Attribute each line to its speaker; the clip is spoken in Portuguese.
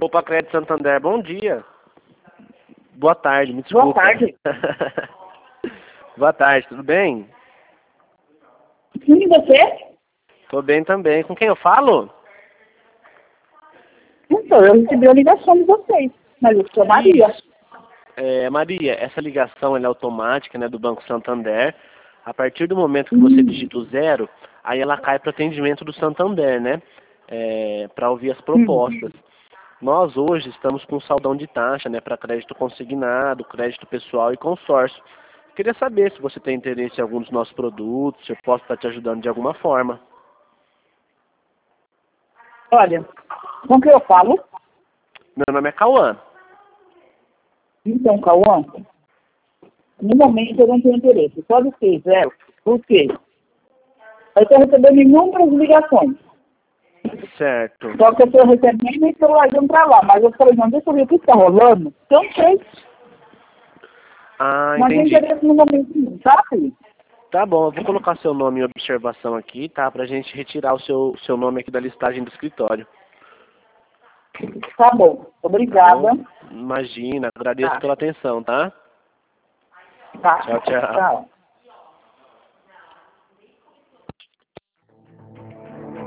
Speaker 1: Poupa Crédito Santander, bom dia. Boa tarde, me desculpa.
Speaker 2: Boa tarde.
Speaker 1: Boa tarde, tudo bem?
Speaker 2: Sim, e você?
Speaker 1: Tô bem também. Com quem eu falo?
Speaker 2: Então, eu recebi a ligação de vocês, mas eu sou Maria.
Speaker 1: Isso. Maria, essa ligação ela é automática, né, do Banco Santander. A partir do momento que você digita o 0, aí ela cai para o atendimento do Santander, né? Para ouvir as propostas. Nós hoje estamos com saldão de taxa, né, para crédito consignado, crédito pessoal e consórcio. Queria saber se você tem interesse em algum dos nossos produtos, se eu posso estar te ajudando de alguma forma.
Speaker 2: Olha, com que eu falo?
Speaker 1: Meu nome é Cauã.
Speaker 2: Então, Cauã, no momento eu não tenho interesse. Pode ser, zero. Por quê? Eu estou recebendo inúmeras ligações.
Speaker 1: Certo.
Speaker 2: Só que eu estou recebendo e estou largando para lá. Mas eu falei, não, deixa eu ver o que está rolando. Então, sei.
Speaker 1: Ah,
Speaker 2: Não tem
Speaker 1: entendi.
Speaker 2: interesse no momento, não, tá, filho?
Speaker 1: Tá bom, eu vou colocar seu nome em observação aqui, tá? Pra gente retirar o seu nome aqui da listagem do escritório.
Speaker 2: Tá bom.
Speaker 1: Tá
Speaker 2: Obrigada.
Speaker 1: bom? Imagina, agradeço
Speaker 2: Tá.
Speaker 1: pela atenção, tá?
Speaker 2: Tá.
Speaker 1: Tchau, tchau.
Speaker 2: Tchau.